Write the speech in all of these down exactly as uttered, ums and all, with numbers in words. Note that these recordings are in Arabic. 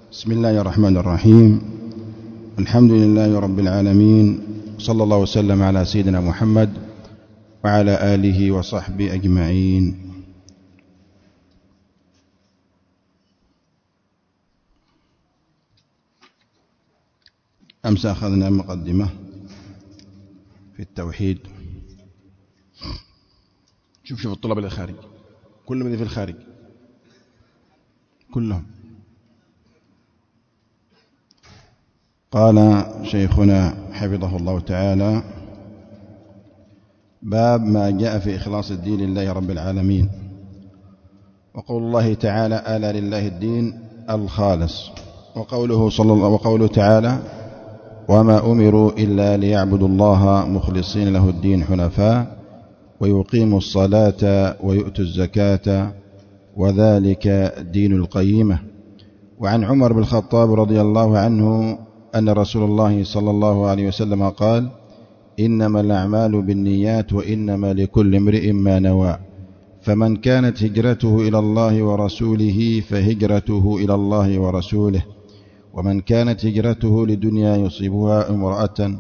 بسم الله الرحمن الرحيم. الحمد لله رب العالمين، صلى الله وسلم على سيدنا محمد وعلى آله وصحبه أجمعين. أمس أخذنا مقدمة في التوحيد. شوف شوف الطلاب اللي خارج كلهم اللي في الخارج كلهم. قال شيخنا حفظه الله تعالى: باب ما جاء في إخلاص الدين لله رب العالمين. وقول الله تعالى: ألا لله الدين الخالص. وقوله صلى الله وقوله تعالى: وما أمروا إلا ليعبدوا الله مخلصين له الدين حنفاء ويقيموا الصلاة ويؤتوا الزكاة وذلك دين القيمة. وعن عمر بن الخطاب رضي الله عنه أن رسول الله صلى الله عليه وسلم قال: إنما الأعمال بالنيات وإنما لكل امرئ ما نوى، فمن كانت هجرته إلى الله ورسوله فهجرته إلى الله ورسوله، ومن كانت هجرته لدنيا يصيبها امرأة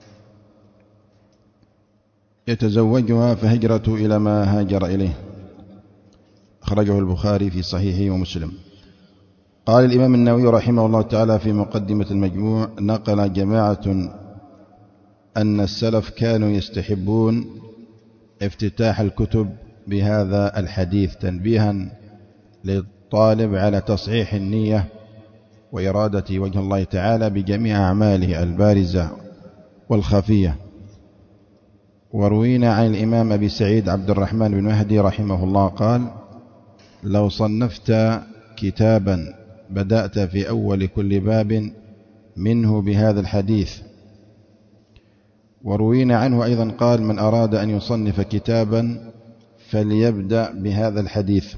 يتزوجها فهجرته إلى ما هاجر إليه. أخرجه البخاري في صحيحه ومسلم. قال الإمام النووي رحمه الله تعالى في مقدمة المجموع: نقل جماعة أن السلف كانوا يستحبون افتتاح الكتب بهذا الحديث تنبيها للطالب على تصحيح النية وإرادة وجه الله تعالى بجميع أعماله البارزة والخفية. وروينا عن الإمام أبي سعيد عبد الرحمن بن مهدي رحمه الله قال: لو صنفت كتابا بدأت في أول كل باب منه بهذا الحديث. وروينا عنه أيضا قال: من أراد أن يصنف كتابا فليبدأ بهذا الحديث.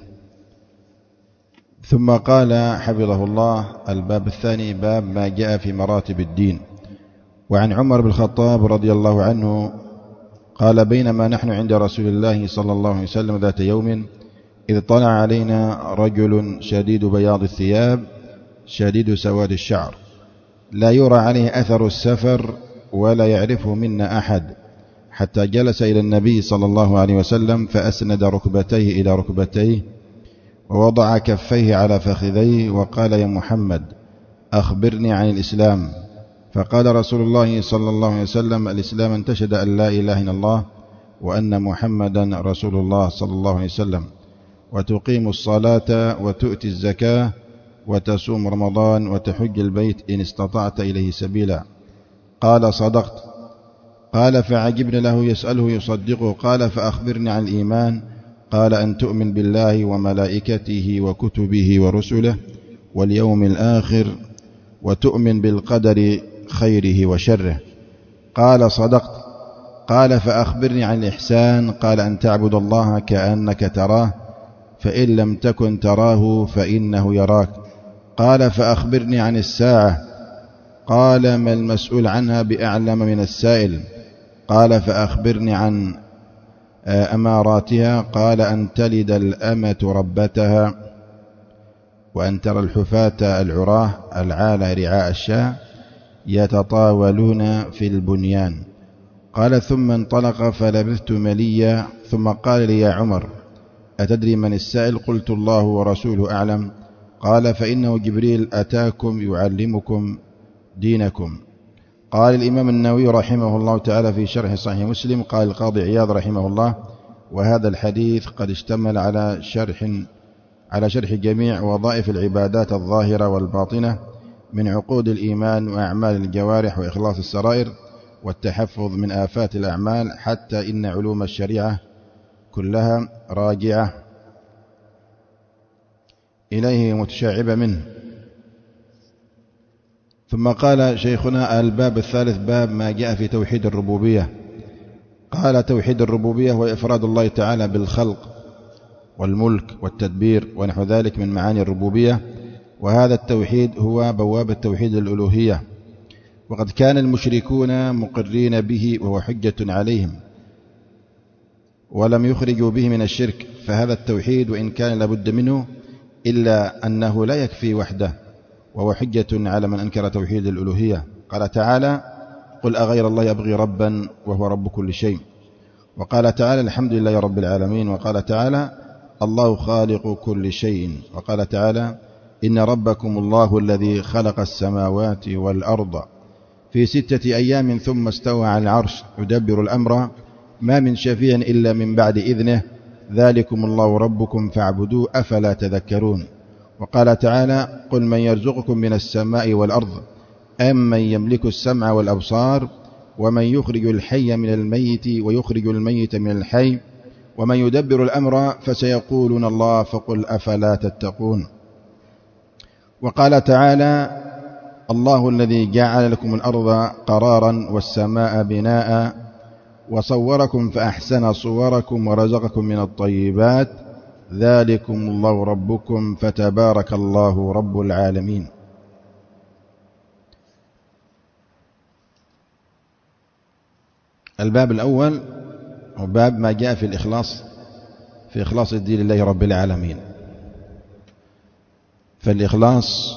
ثم قال حفظه الله: الباب الثاني باب ما جاء في مراتب الدين. وعن عمر بن الخطاب رضي الله عنه قال: بينما نحن عند رسول الله صلى الله عليه وسلم ذات يوم إذ طلع علينا رجل شديد بياض الثياب شديد سواد الشعر لا يرى عليه أثر السفر ولا يعرفه منا أحد، حتى جلس إلى النبي صلى الله عليه وسلم فأسند ركبتيه إلى ركبتيه ووضع كفيه على فخذيه وقال: يا محمد أخبرني عن الإسلام. فقال رسول الله صلى الله عليه وسلم: الإسلام أن تشهد أن لا إله إلا الله وأن محمدا رسول الله صلى الله عليه وسلم، وتقيم الصلاة وتؤتي الزكاة وتصوم رمضان وتحج البيت إن استطعت إليه سبيلا. قال: صدقت. قال: فعجبنا له يسأله يصدقه. قال: فأخبرني عن الإيمان. قال: أن تؤمن بالله وملائكته وكتبه ورسله واليوم الآخر وتؤمن بالقدر خيره وشره. قال: صدقت. قال: فأخبرني عن الإحسان. قال: أن تعبد الله كأنك تراه فإن لم تكن تراه فإنه يراك. قال: فأخبرني عن الساعة. قال: ما المسؤول عنها بأعلم من السائل. قال: فأخبرني عن أماراتها. قال: أن تلد الأمة ربتها وأن ترى الحفاة العراه العالة رعاء الشاة يتطاولون في البنيان. قال: ثم انطلق فلبثت مليا ثم قال لي: يا عمر أتدري من السائل؟ قلت: الله ورسوله أعلم. قال: فإنه جبريل أتاكم يعلمكم دينكم. قال الإمام النووي رحمه الله تعالى في شرح صحيح مسلم: قال القاضي عياض رحمه الله: وهذا الحديث قد اشتمل على شرح على شرح جميع وظائف العبادات الظاهرة والباطنة من عقود الإيمان وأعمال الجوارح وإخلاص السرائر والتحفظ من آفات الأعمال، حتى إن علوم الشريعة كلها راجعة إليه متشعبة منه. ثم قال شيخنا: الباب الثالث باب ما جاء في توحيد الربوبية. قال: توحيد الربوبية هو إفراد الله تعالى بالخلق والملك والتدبير ونحو ذلك من معاني الربوبية، وهذا التوحيد هو بوابة توحيد الألوهية، وقد كان المشركون مقرين به وهو حجة عليهم ولم يخرجوا به من الشرك. فهذا التوحيد وإن كان لابد منه إلا أنه لا يكفي وحده، وهو حجة على من أنكر توحيد الألوهية. قال تعالى: قل أغير الله يبغي ربا وهو رب كل شيء. وقال تعالى: الحمد لله رب العالمين. وقال تعالى: الله خالق كل شيء. وقال تعالى: إن ربكم الله الذي خلق السماوات والأرض في ستة أيام ثم استوى على العرش يدبر الأمر ما من شفيع إلا من بعد إذنه ذلكم الله ربكم فاعبدوه أفلا تذكرون. وقال تعالى: قل من يرزقكم من السماء والأرض أم من يملك السمع والأبصار ومن يخرج الحي من الميت ويخرج الميت من الحي ومن يدبر الأمر فسيقولون الله فقل أفلا تتقون. وقال تعالى: الله الذي جعل لكم الأرض قرارا والسماء بناء وصوركم فأحسن صوركم ورزقكم من الطيبات ذلكم الله ربكم فتبارك الله رب العالمين. الباب الأول هو باب ما جاء في الإخلاص في إخلاص الدين لله رب العالمين. فالإخلاص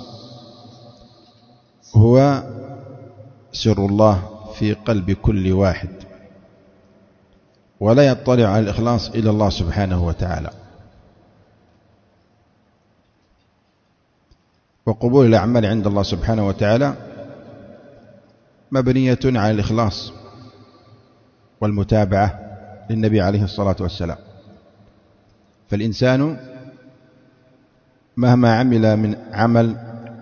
هو سر الله في قلب كل واحد، ولا يطلع على الإخلاص إلا الله سبحانه وتعالى. وقبول الأعمال عند الله سبحانه وتعالى مبنية على الإخلاص والمتابعة للنبي عليه الصلاة والسلام. فالإنسان مهما عمل من عمل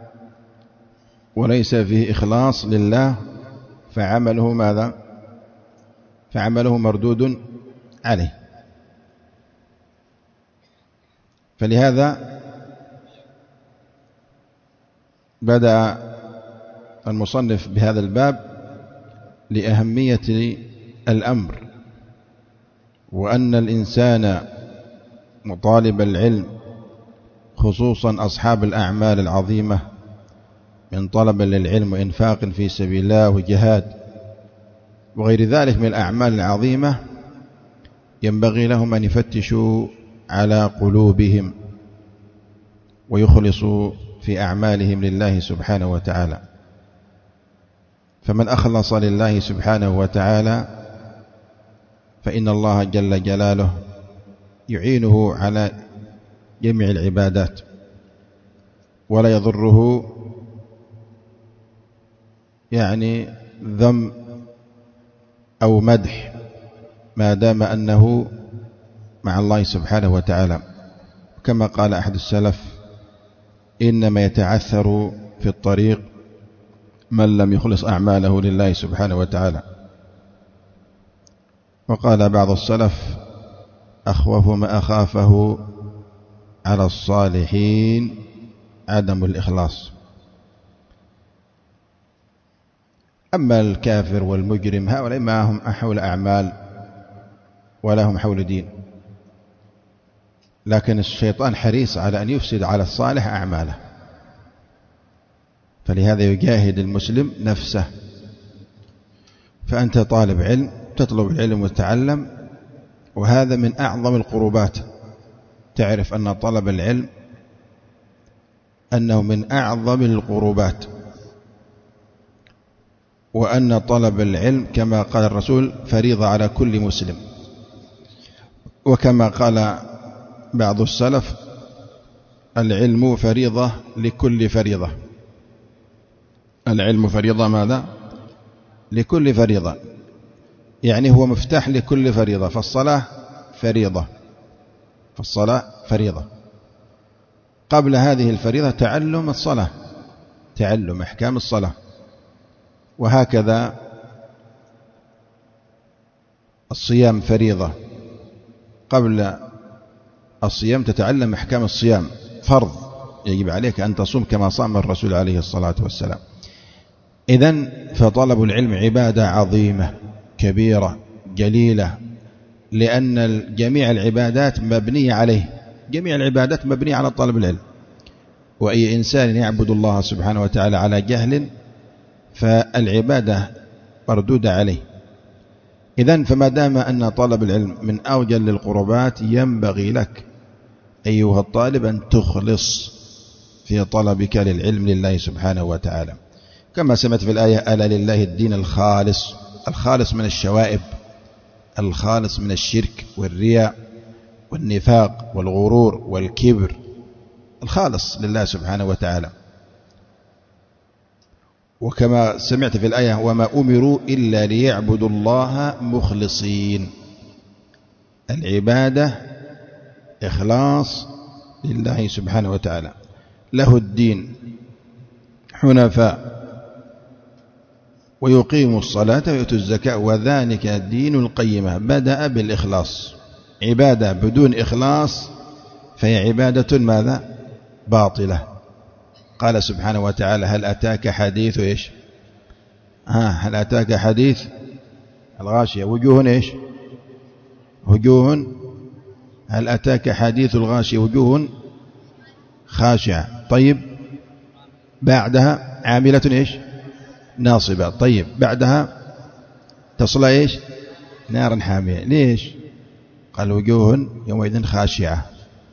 وليس فيه إخلاص لله فعمله ماذا؟ فعمله مردود عليه. فلهذا بدأ المصنف بهذا الباب لأهمية الأمر، وأن الإنسان مطالب العلم خصوصا أصحاب الأعمال العظيمة من طلب للعلم وإنفاق في سبيل الله وجهاد وغير ذلك من الأعمال العظيمة، ينبغي لهم أن يفتشوا على قلوبهم ويخلصوا في أعمالهم لله سبحانه وتعالى. فمن أخلص لله سبحانه وتعالى فإن الله جل جلاله يعينه على جميع العبادات ولا يضره يعني ذم أو مدح ما دام أنه مع الله سبحانه وتعالى. كما قال أحد السلف: إنما يتعثر في الطريق من لم يخلص أعماله لله سبحانه وتعالى. وقال بعض السلف: أخوف ما أخافه على الصالحين عدم الإخلاص. أما الكافر والمجرم هؤلاء ما هم حول أعمال ولا هم حول دين، لكن الشيطان حريص على أن يفسد على الصالح أعماله، فلهذا يجاهد المسلم نفسه. فأنت طالب علم تطلب العلم وتتعلم، وهذا من أعظم القربات. تعرف أن طلب العلم أنه من أعظم القربات، وأن طلب العلم كما قال الرسول فريضة على كل مسلم. وكما قال بعض السلف: العلم فريضة لكل فريضة. العلم فريضة ماذا؟ لكل فريضة، يعني هو مفتاح لكل فريضة. فالصلاة فريضة، فالصلاة فريضة. قبل هذه الفريضة تعلم الصلاة، تعلم أحكام الصلاة. وهكذا الصيام فريضة، قبل الصيام تتعلم أحكام الصيام، فرض يجب عليك أن تصوم كما صام الرسول عليه الصلاة والسلام. إذن فطلب العلم عبادة عظيمة كبيرة جليلة، لأن جميع العبادات مبنية عليه، جميع العبادات مبنية على طلب العلم. وأي إنسان يعبد الله سبحانه وتعالى على جهل فالعبادة مردودة عليه. إذن فما دام أن طلب العلم من أوجل القربات، ينبغي لك أيها الطالب أن تخلص في طلبك للعلم لله سبحانه وتعالى. كما سمعت في الآية: ألا لله الدين الخالص، الخالص من الشوائب، الخالص من الشرك والرياء والنفاق والغرور والكبر، الخالص لله سبحانه وتعالى. وكما سمعت في الآية: وما أمروا إلا ليعبدوا الله مخلصين، العبادة إخلاص لله سبحانه وتعالى، له الدين حنفاء ويقيموا الصلاة ويؤتوا الزكاة وذلك دين القيمة. بدأ بالإخلاص، عبادة بدون إخلاص فهي عبادة ماذا؟ باطلة. قال سبحانه وتعالى: هل أتاك حديث إيش؟ ها هل أتاك حديث الغاشية، وجوه إيش؟ وجوه، هل أتاك حديث الغاشية وجوه خاشعة. طيب بعدها عاملة إيش؟ ناصبة. طيب بعدها تصلى إيش؟ نارا حامية. ليش؟ قال وجوه يومئذ خاشعة.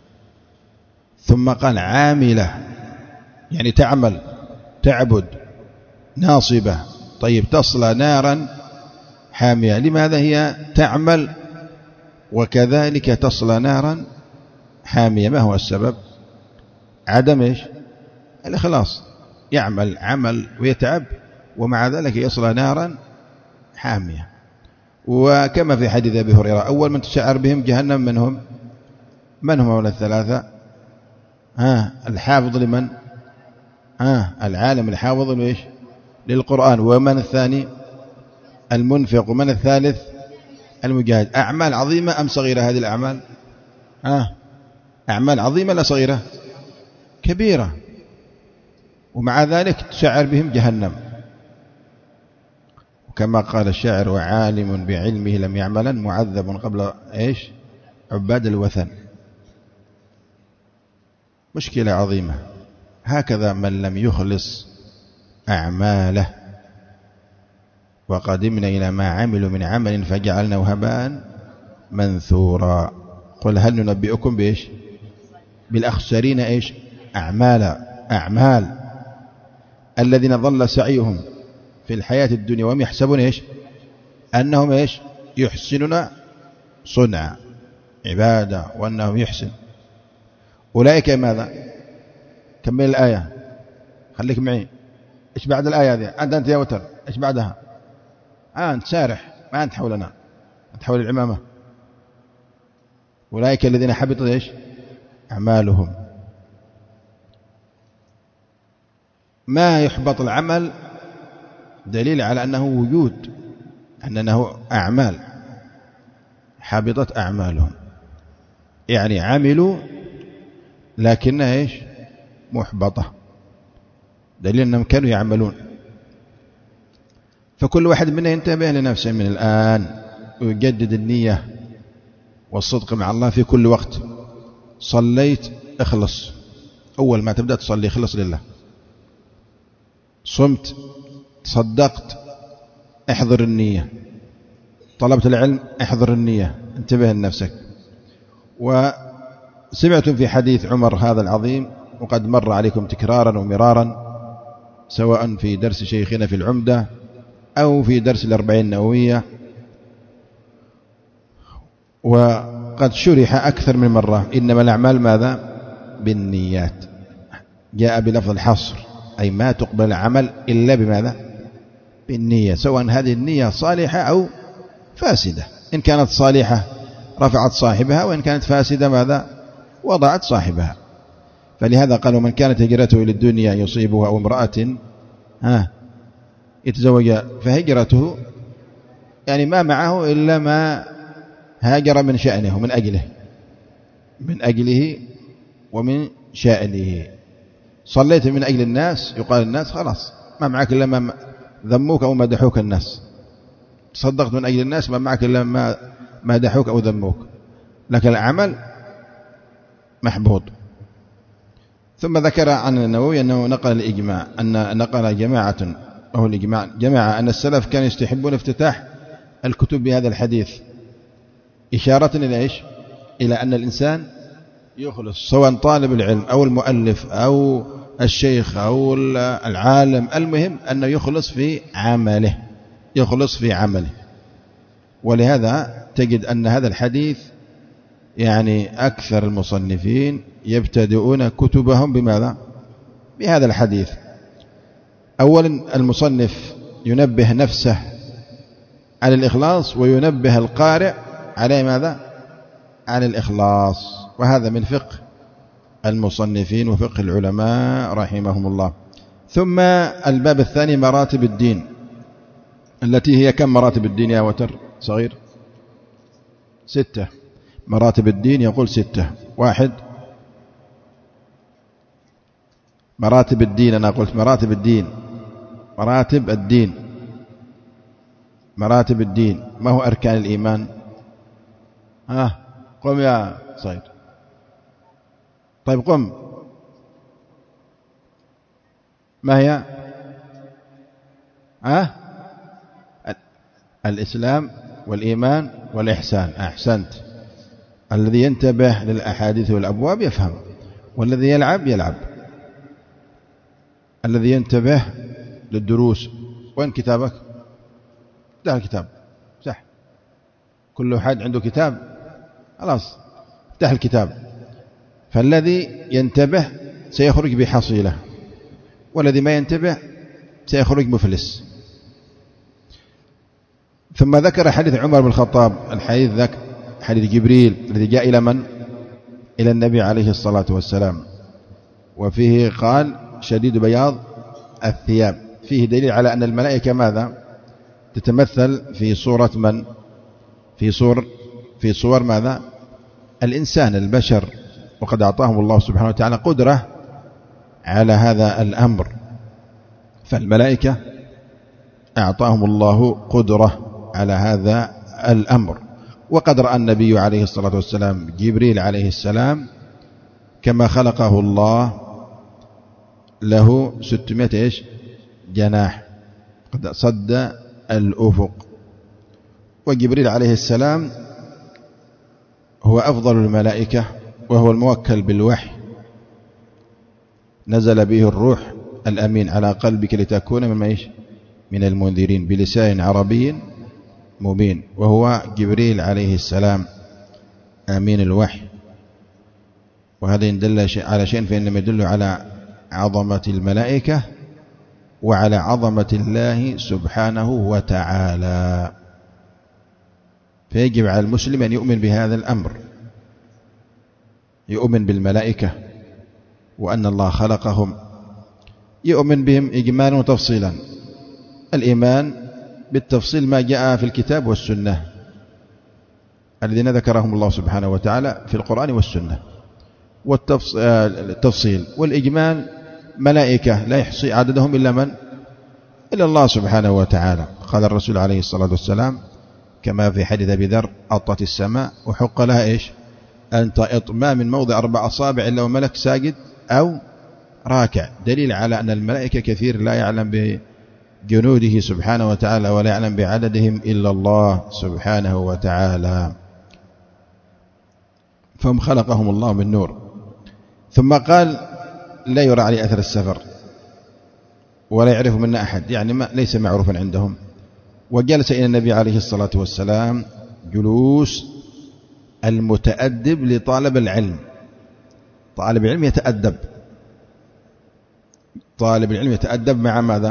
ثم قال عاملة، يعني تعمل تعبد، ناصبة. طيب تصلى نارا حامية، لماذا هي تعمل وكذلك تصلى نارا حامية؟ ما هو السبب؟ عدم إيش؟ الإخلاص. يعمل عمل ويتعب ومع ذلك يصلى نارا حامية. وكما في حديث أبي هريرة: أول من تشعر بهم جهنم من هم؟ من هم أولى الثلاثة؟ ها الحافظ لمن؟ ها العالم الحافظ لإيش؟ للقرآن. ومن الثاني؟ المنفق. ومن الثالث؟ المجاهد. أعمال عظيمة أم صغيرة هذه الأعمال؟ ها أعمال عظيمة لا صغيرة؟ كبيرة، ومع ذلك تشعر بهم جهنم. وكما قال الشاعر: وعالم بعلمه لم يعملا معذب قبل إيش؟ عباد الوثن. مشكلة عظيمة. هكذا من لم يخلص أعماله وقدمنا إلى ما عملوا من عمل فجعلناه هباء منثورا. قل هل ننبئكم بإيش؟ بالأخسرين إيش؟ أعمالا. أعمال الذين ضل سعيهم في الحياة الدنيا وهم يحسبون إيش؟ أنهم إيش؟ يحسنون صنعا، عبادة، وأنهم يحسن. أولئك ماذا؟ كمل الآية، خليك معي. إيش بعد الآية هذه؟ أنت أنت يا وتر، إيش بعدها؟ آه أنت سارح، ما أنت حولنا، أنت حول العمامة. أولئك الذين حبطت إيش؟ أعمالهم. ما يحبط العمل دليل على أنه وجود، أنه أعمال. حبطت أعمالهم يعني عملوا لكنها إيش؟ محبطة، دليل أنهم كانوا يعملون. فكل واحد منا ينتبه لنفسه من الآن ويجدد النية والصدق مع الله في كل وقت. صليت اخلص، أول ما تبدأ تصلي اخلص لله. صمت، تصدقت، احضر النية. طلبت العلم، احضر النية، انتبه لنفسك. وسمعتم في حديث عمر هذا العظيم وقد مر عليكم تكرارا ومرارا، سواء في درس شيخنا في العمدة أو في درس الأربعين النووية، وقد شرح أكثر من مرة: إنما الأعمال ماذا؟ بالنيات. جاء بلفظ الحصر، أي ما تقبل العمل إلا بماذا؟ بالنية، سواء هذه النية صالحة أو فاسدة. إن كانت صالحة رفعت صاحبها، وإن كانت فاسدة ماذا؟ وضعت صاحبها. فلهذا قالوا: من كانت هجرته إلى الدنيا يصيبها أو امرأة ها يتزوج فهجرته، يعني ما معه إلا ما هاجر من شأنه ومن أجله، من أجله ومن شأنه. صليت من أجل الناس، يقال الناس خلاص ما معك إلا ما ذموك أو مدحوك الناس. تصدقت من أجل الناس، ما معك إلا ما مدحوك أو ذموك، لكن العمل محبوط. ثم ذكر عن النووي أنه نقل الإجماع، أن نقل جماعة وهو الإجماع جماعة أن السلف كانوا يستحبون افتتاح الكتب بهذا الحديث، إشارة إلى إيش؟ إلى أن الإنسان يخلص، سواء طالب العلم أو المؤلف أو الشيخ أو العالم، المهم أنه يخلص في عمله، يخلص في عمله. ولهذا تجد أن هذا الحديث يعني أكثر المصنفين يبتدئون كتبهم بماذا؟ بهذا الحديث. أولا المصنف ينبه نفسه على الإخلاص، وينبه القارئ على ماذا؟ على الإخلاص. وهذا من فقه المصنفين وفقه العلماء رحمهم الله. ثم الباب الثاني مراتب الدين، التي هي كم مراتب الدين يا وتر صغير؟ ستة. مراتب الدين يقول ستة. واحد، مراتب الدين، أنا قلت مراتب الدين، مراتب الدين، مراتب الدين. ما هو أركان الإيمان؟ ها قم يا صغير، طيب قم. ما هي؟ ها الإسلام والإيمان والإحسان. أحسنت. الذي ينتبه للأحاديث والأبواب يفهم، والذي يلعب يلعب. الذي ينتبه للدروس. وين كتابك؟ افتح الكتاب، افتح. كل أحد عنده كتاب، خلاص افتح الكتاب. فالذي ينتبه سيخرج بحصيلة، والذي ما ينتبه سيخرج مفلس. ثم ذكر حديث عمر بن الخطاب، الحديث ذاك حديث جبريل الذي جاء إلى من؟ إلى النبي عليه الصلاة والسلام، وفيه قال شديد بياض الثياب. فيه دليل على أن الملائكة ماذا؟ تتمثل في صورة من؟ في صور في صور ماذا؟ الإنسان، البشر. وقد أعطاهم الله سبحانه وتعالى قدرة على هذا الأمر. فالملائكة أعطاهم الله قدرة على هذا الأمر. وقد رأى النبي عليه الصلاة والسلام جبريل عليه السلام كما خلقه الله له ستمائة إيش جناح، قد صد الأفق. وجبريل عليه السلام هو أفضل الملائكة، وهو الموكل بالوحي، نزل به الروح الأمين على قلبك لتكون من إيش؟ من المنذرين بلسان عربي مبين. وهو جبريل عليه السلام أمين الوحي. وهذا يدل على شيء، فإنما يدل على عظمة الملائكة وعلى عظمة الله سبحانه وتعالى. فيجب على المسلم أن يؤمن بهذا الأمر، يؤمن بالملائكة وأن الله خلقهم، يؤمن بهم إجمالا وتفصيلا. الإيمان بالتفصيل ما جاء في الكتاب والسنة الذين ذكرهم الله سبحانه وتعالى في القرآن والسنة. والتفصيل والإجمال ملائكة لا يحصي عددهم إلا من؟ إلا الله سبحانه وتعالى. قال الرسول عليه الصلاة والسلام كما في حديث أبي ذر أطت السماء وحق لها إيش؟ أن تئط ما من موضع أربع أصابع إلا وملك ساجد أو راكع. دليل على أن الملائكة كثير لا يعلم بجنوده سبحانه وتعالى ولا يعلم بعددهم إلا الله سبحانه وتعالى. فهم خلقهم الله من نور. ثم قال لا يرى عليه أثر السفر ولا يعرف منا أحد، يعني ما ليس معروفا عندهم. وجلس إلى النبي عليه الصلاة والسلام جلوس المتأدب لطالب العلم. طالب العلم يتأدب، طالب العلم يتأدب مع ماذا؟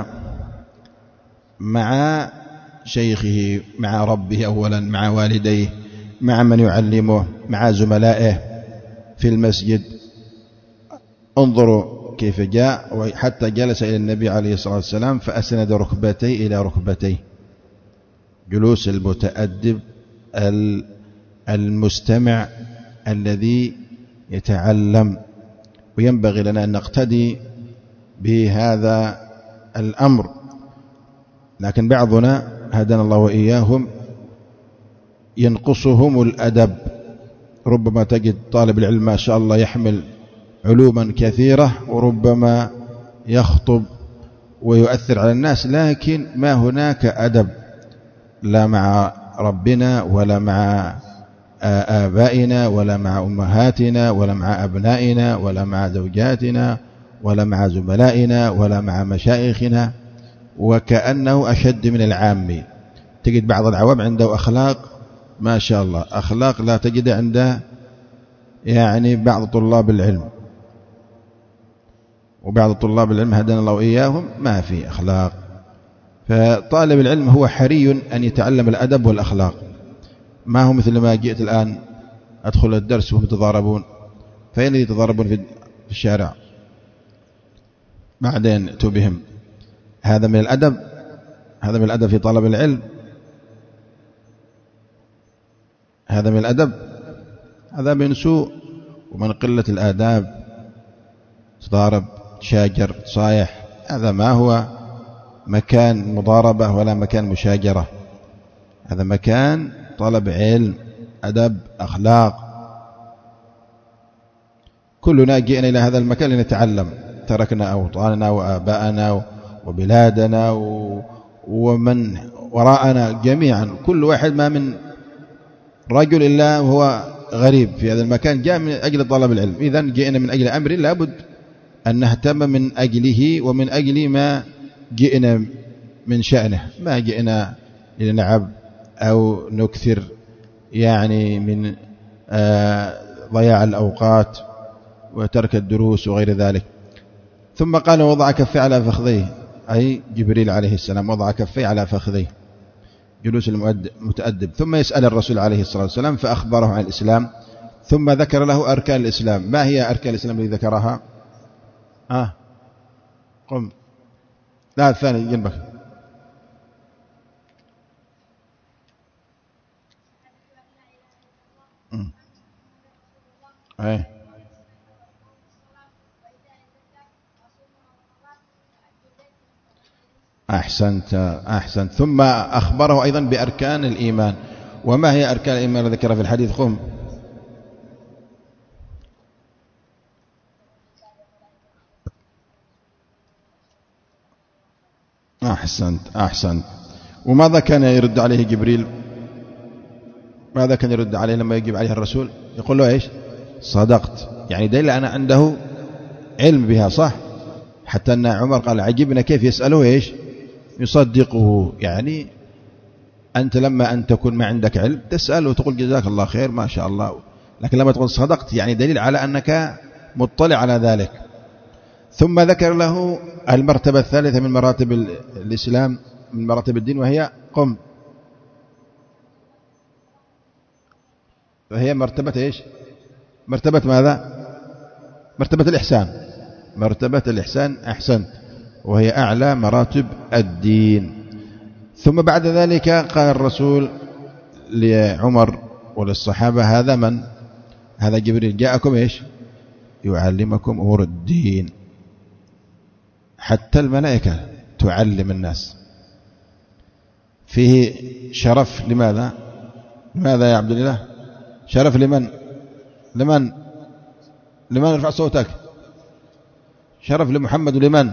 مع شيخه، مع ربه أولا، مع والديه، مع من يعلمه، مع زملائه في المسجد. انظروا كيف جاء، حتى جلس إلى النبي عليه الصلاة والسلام فأسند ركبتيه إلى ركبتيه. جلوس المتأدب المستمع الذي يتعلم. وينبغي لنا أن نقتدي بهذا الأمر. لكن بعضنا هدانا الله وإياهم ينقصهم الأدب. ربما تجد طالب العلم ما شاء الله يحمل علوما كثيرة، وربما يخطب ويؤثر على الناس، لكن ما هناك أدب لا مع ربنا ولا مع آبائنا ولا مع أمهاتنا ولا مع أبنائنا ولا مع زوجاتنا ولا مع زملائنا ولا مع مشايخنا، وكأنه أشد من العامي. تجد بعض العوام عنده أخلاق ما شاء الله، أخلاق لا تجد عنده يعني بعض طلاب العلم، وبعض طلاب العلم هدانا الله وإياهم ما في أخلاق. فطالب العلم هو حري أن يتعلم الأدب والأخلاق، ما هو مثل ما جئت الآن أدخل الدرس وهم يتضاربون، فين يتضاربون في الشارع بعدين أتوا بهم. هذا من الأدب، هذا من الأدب في طلب العلم، هذا من الأدب، هذا من سوء ومن قلة الآداب. تضارب، تشاجر، تصايح، هذا ما هو مكان مضاربة ولا مكان مشاجرة، هذا مكان طلب علم، أدب، أخلاق. كلنا جئنا إلى هذا المكان لنتعلم، تركنا أوطاننا وآباءنا وبلادنا ومن وراءنا جميعا، كل واحد ما من رجل إلا وهو غريب في هذا المكان، جاء من أجل طلب العلم. إذن جئنا من أجل أمر لابد أن نهتم من أجله ومن أجل ما جئنا من شأنه، ما جئنا لنلعب أو نكثر يعني من ضياع الأوقات وترك الدروس وغير ذلك. ثم قال وضع كفيه على فخذيه، أي جبريل عليه السلام وضع كفيه على فخذيه، جلوس المتأدب. ثم يسأل الرسول عليه الصلاة والسلام فأخبره عن الإسلام، ثم ذكر له أركان الإسلام. ما هي أركان الإسلام التي ذكرها؟ آه قم، لا الثاني جنبك. أي أحسنت أحسنت. ثم أخبره أيضا بأركان الإيمان. وما هي أركان الإيمان التي ذكرها في الحديث؟ قم. أحسنت أحسنت. وماذا كان يرد عليه جبريل؟ ماذا كان يرد عليه لما يجيب عليه الرسول؟ يقول له إيش؟ صدقت، يعني دليل أنا عنده علم بها، صح؟ حتى أن عمر قال عجبنا كيف يسأله إيش؟ يصدقه. يعني أنت لما أن تكون ما عندك علم تسأل وتقول جزاك الله خير ما شاء الله، لكن لما تقول صدقت يعني دليل على أنك مطلع على ذلك. ثم ذكر له المرتبة الثالثة من مراتب الإسلام، من مراتب الدين، وهي قم، وهي مرتبة إيش؟ مرتبة ماذا؟ مرتبة الإحسان، مرتبة الإحسان. أحسنت، وهي أعلى مراتب الدين. ثم بعد ذلك قال الرسول لعمر وللصحابة هذا من؟ هذا جبريل جاءكم إيش؟ يعلمكم أمور الدين. حتى الملائكة تعلم الناس، فيه شرف. لماذا؟ لماذا يا عبد الله؟ شرف لمن؟ لمن؟ لمن؟ ارفع صوتك. شرف لمحمد. ولمن؟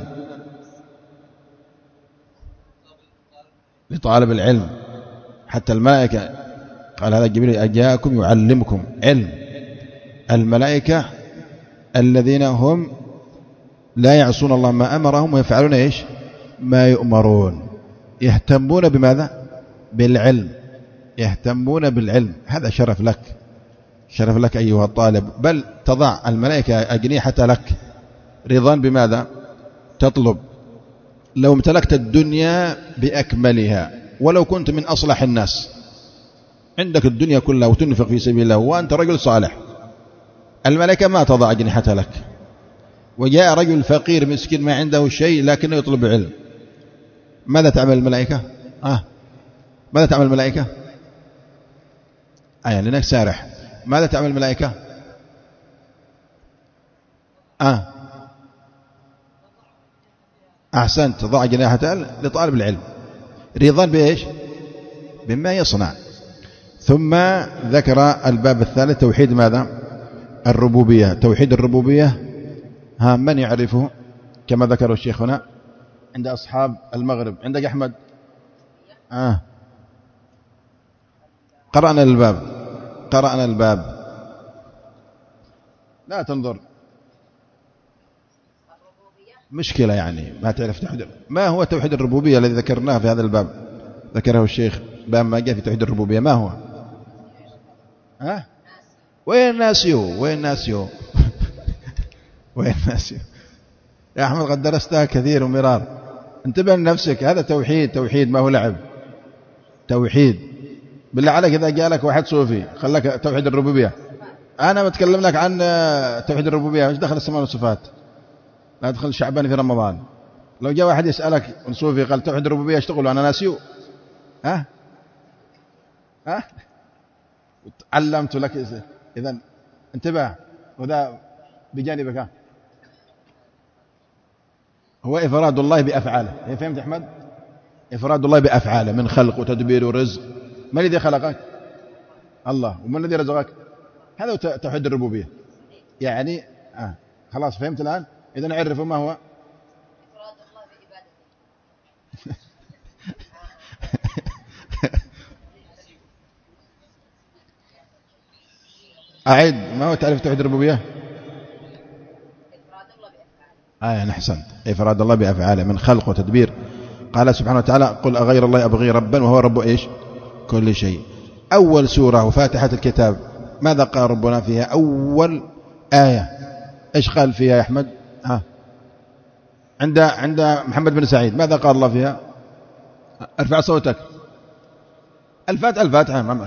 لطالب العلم. حتى الملائكة قال هذا جبريل أجاءكم يعلمكم علم. الملائكة الذين هم لا يعصون الله ما أمرهم ويفعلون إيش؟ ما يؤمرون. يهتمون بماذا؟ بالعلم، يهتمون بالعلم. هذا شرف لك، شرف لك أيها الطالب. بل تضع الملائكة أجنحة لك رضا بماذا؟ تطلب. لو امتلكت الدنيا بأكملها ولو كنت من أصلح الناس، عندك الدنيا كلها وتنفق في سبيل الله وأنت رجل صالح، الملائكة ما تضع أجنحة لك. وجاء رجل فقير مسكين ما عنده شيء لكنه يطلب علم، ماذا تعمل الملائكة؟ آه ماذا تعمل الملائكة؟ آه يعني لأنك سارح. ماذا تعمل الملائكة؟ آه أحسنت، تضع جناحة لطالب العلم رضا بإيش؟ بما يصنع. ثم ذكر الباب الثالث توحيد ماذا؟ الربوبية. توحيد الربوبية ها من يعرفه كما ذكره الشيخ هنا عند أصحاب المغرب؟ عندك أحمد؟ آه قرأنا الباب، قرأنا الباب. لا تنظر. مشكلة يعني ما تعرف توحيد. ما هو توحيد الربوبية الذي ذكرناه في هذا الباب؟ ذكره الشيخ باب ما جاء في توحيد الربوبية، ما هو؟ ها؟ وين ناسيو؟ وين ناسيو؟ وين ناسيو؟ يا أحمد قد درستها كثير ومرار، انتبه لنفسك، هذا توحيد، توحيد ما هو لعب، توحيد. بالله عليك إذا جاء لك واحد صوفي خلاك توحيد الربوبية، أنا بتكلم لك عن توحيد الربوبية، مش دخل السماء والصفات، لا تدخل شعبان في رمضان. لو جاء واحد يسألك صوفي قال توحيد الربوبية ايش تقول؟ أنا ناسيو. ها ها علمت لك. إذن انتبه، وذا بجانبك. ها هو إفراد الله بأفعاله. فهمت أحمد؟ إفراد الله بأفعاله من خلق وتدبير ورزق. من الذي خلقك؟ الله. ومن الذي رزقك؟ هذا توحيد الربوبية يعني. آه. خلاص فهمت الآن؟ إذن عرفوا ما هو إفراد الله بعبادته. أعيد، ما هو تعريف توحيد الربوبية؟ إفراد الله بأفعاله. آه يعني أحسنت، إفراد الله بأفعاله من خلق وتدبير. قال سبحانه وتعالى قل أغير الله أبغي ربا وهو رب إيش؟ كل شيء. أول سورة وفاتحة الكتاب ماذا قال ربنا فيها؟ أول آية إيش قال فيها يا أحمد؟ ها عند عند محمد بن سعيد ماذا قال الله فيها؟ ارفع صوتك. الفاتحة الفاتحة ماما.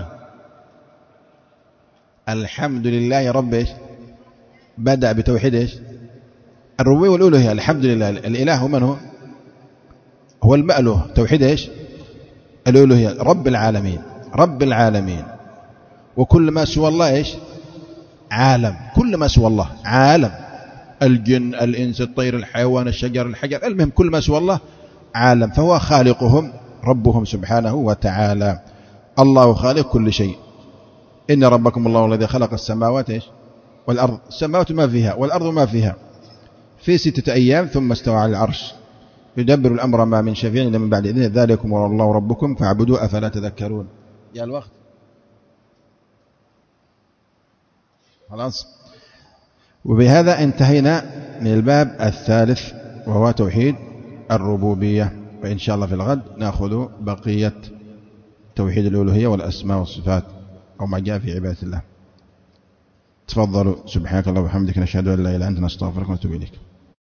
الحمد لله رب إيش؟ بدأ بتوحيد إيش؟ الربوبية والألوهية. الحمد لله الإله من هو؟ هو المأله. توحيد إيش؟ الألوهية. رب العالمين، رب العالمين. وكل ما سوى الله إيش؟ عالم. كل ما سوى الله عالم، الجن الإنس الطير الحيوان الشجر الحجر، المهم كل ما سوى الله عالم. فهو خالقهم ربهم سبحانه وتعالى. الله خالق كل شيء. إن ربكم الله الذي خلق السماوات إيش؟ والأرض. السماوات ما فيها والأرض ما فيها في ستة أيام ثم استوى على العرش يدبر الأمر ما من شفيع إلا من بعد إذن ذلكم الله ربكم فاعبدوه أفلا تذكرون. يا الوقت خلاص. وبهذا انتهينا من الباب الثالث وهو توحيد الربوبية، وإن شاء الله في الغد نأخذ بقية توحيد الألوهية والأسماء والصفات أو ما جاء في عبادة الله. تفضلوا. سبحانك اللهم وبحمدك نشهد أن لا إله إلا أنت نستغفرك ونتوب إليك.